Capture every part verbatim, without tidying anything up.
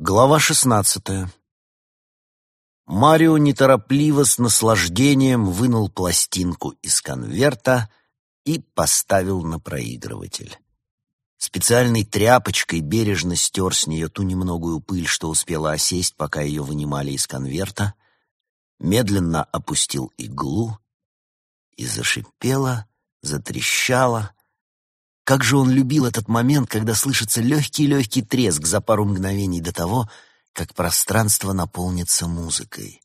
Глава шестнадцатая. Марио неторопливо с наслаждением вынул пластинку из конверта и поставил на проигрыватель. Специальной тряпочкой бережно стер с нее ту немногую пыль, что успела осесть, пока ее вынимали из конверта, медленно опустил иглу и зашипела, затрещала. Как же он любил этот момент, когда слышится легкий-легкий треск за пару мгновений до того, как пространство наполнится музыкой.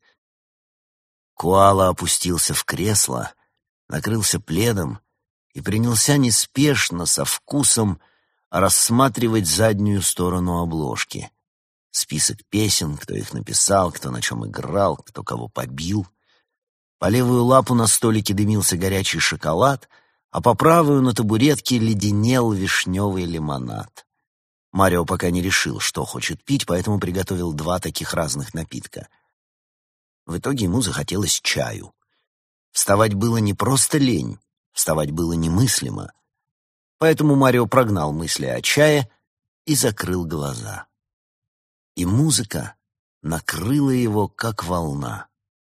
Коала опустился в кресло, накрылся пледом и принялся неспешно, со вкусом, рассматривать заднюю сторону обложки. Список песен, кто их написал, кто на чем играл, кто кого побил. По левую лапу на столике дымился горячий шоколад, а по правую на табуретке леденел вишневый лимонад. Марио пока не решил, что хочет пить, поэтому приготовил два таких разных напитка. В итоге ему захотелось чаю. Вставать было не просто лень, вставать было немыслимо. Поэтому Марио прогнал мысли о чае и закрыл глаза. И музыка накрыла его, как волна.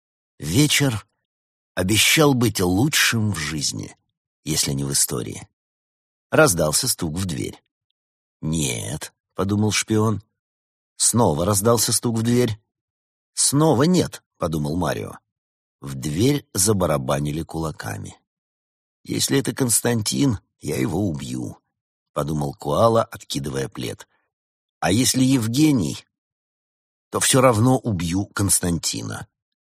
Вечер обещал быть лучшим в жизни, если не в истории. Раздался стук в дверь. «Нет», — подумал шпион. Снова раздался стук в дверь. «Снова нет», — подумал Марио. В дверь забарабанили кулаками. «Если это Константин, я его убью», — подумал Коала, откидывая плед. «А если Евгений, то все равно убью Константина».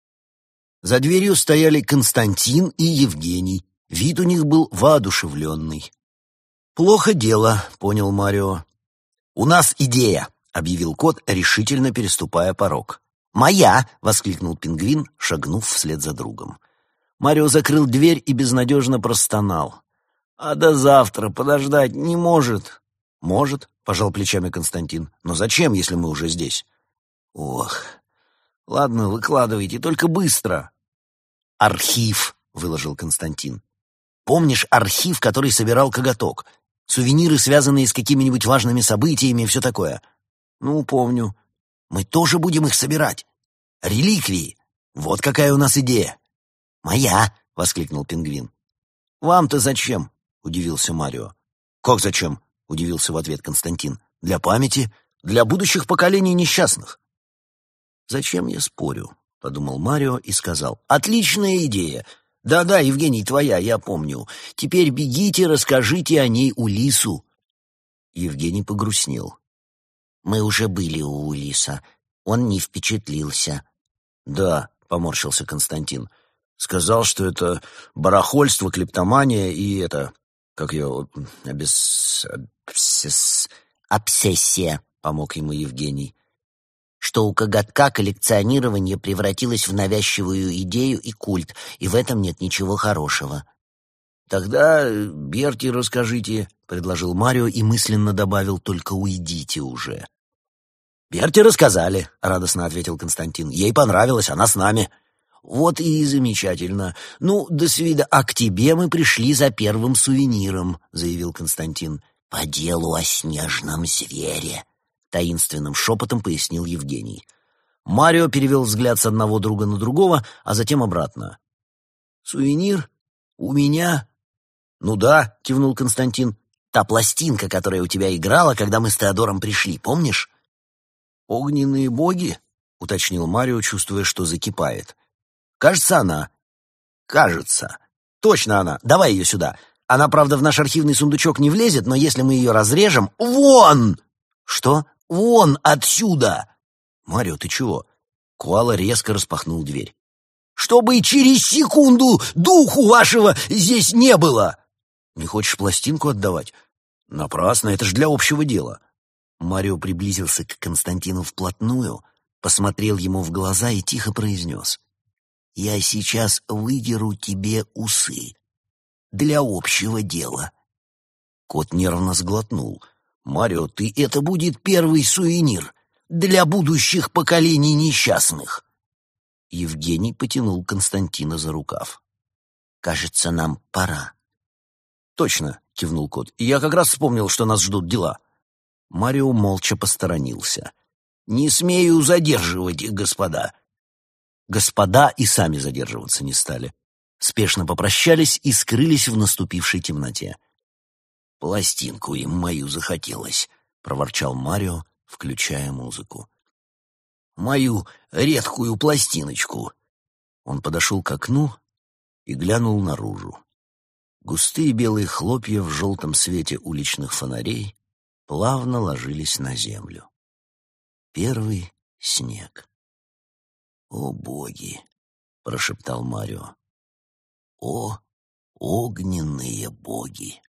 За дверью стояли Константин и Евгений. Вид у них был воодушевленный. «Плохо дело», — понял Марио. «У нас идея», — объявил кот, решительно переступая порог. «Моя!» — воскликнул пингвин, шагнув вслед за другом. Марио закрыл дверь и безнадежно простонал. «А до завтра подождать не может». «Может», — пожал плечами Константин. «Но зачем, если мы уже здесь?» «Ох, ладно, выкладывайте, только быстро». «Архив», — выложил Константин. «Помнишь архив, который собирал Коготок? Сувениры, связанные с какими-нибудь важными событиями и все такое?» «Ну, помню. Мы тоже будем их собирать. Реликвии. Вот какая у нас идея». «Моя!» — воскликнул пингвин. «Вам-то зачем?» — удивился Марио. «Как зачем?» — удивился в ответ Константин. «Для памяти, для будущих поколений несчастных». «Зачем я спорю?» — подумал Марио и сказал. «Отличная идея! Да-да, Евгений, твоя, я помню. Теперь бегите, расскажите о ней Улису». Евгений погрустнел. «Мы уже были у Улиса. Он не впечатлился». «Да», — поморщился Константин. «Сказал, что это барахольство, клептомания и это... Как ее... обес... обсес... «Обсессия», — помог ему Евгений. «Что у Коготка коллекционирование превратилось в навязчивую идею и культ, и в этом нет ничего хорошего». «Тогда Берти расскажите», — предложил Марио и мысленно добавил: «только уйдите уже». «Берти рассказали», — радостно ответил Константин. «Ей понравилось, она с нами». «Вот и замечательно. Ну, до свида. А к тебе мы пришли за первым сувениром», — заявил Константин. «По делу о снежном звере», — таинственным шепотом пояснил Евгений. Марио перевел взгляд с одного друга на другого, а затем обратно. «Сувенир? У меня?» «Ну да», — кивнул Константин. «Та пластинка, которая у тебя играла, когда мы с Теодором пришли, помнишь?» «Огненные боги?» — уточнил Марио, чувствуя, что закипает. «Кажется, она». «Кажется. Точно она. Давай ее сюда. Она, правда, в наш архивный сундучок не влезет, но если мы ее разрежем... Вон!» «Что? Вон отсюда!» «Марио, ты чего?» Коала резко распахнул дверь. «Чтобы через секунду духу вашего здесь не было!» «Не хочешь пластинку отдавать?» «Напрасно, это ж для общего дела». Марио приблизился к Константину вплотную, посмотрел ему в глаза и тихо произнес: «Я сейчас выдеру тебе усы. Для общего дела». Кот нервно сглотнул. «Марио, ты это будет первый сувенир для будущих поколений несчастных». Евгений потянул Константина за рукав. «Кажется, нам пора». «Точно», — кивнул кот. «Я как раз вспомнил, что нас ждут дела». Марио молча посторонился. Не смею задерживать, господа». Господа и сами задерживаться не стали. Спешно попрощались и скрылись в наступившей темноте. «Пластинку им мою захотелось», — проворчал Марио, включая музыку. «Мою редкую пластиночку». Он подошел к окну и глянул наружу. Густые белые хлопья в желтом свете уличных фонарей плавно ложились на землю. Первый снег. «О, боги!» — прошептал Марио. «О, огненные боги!»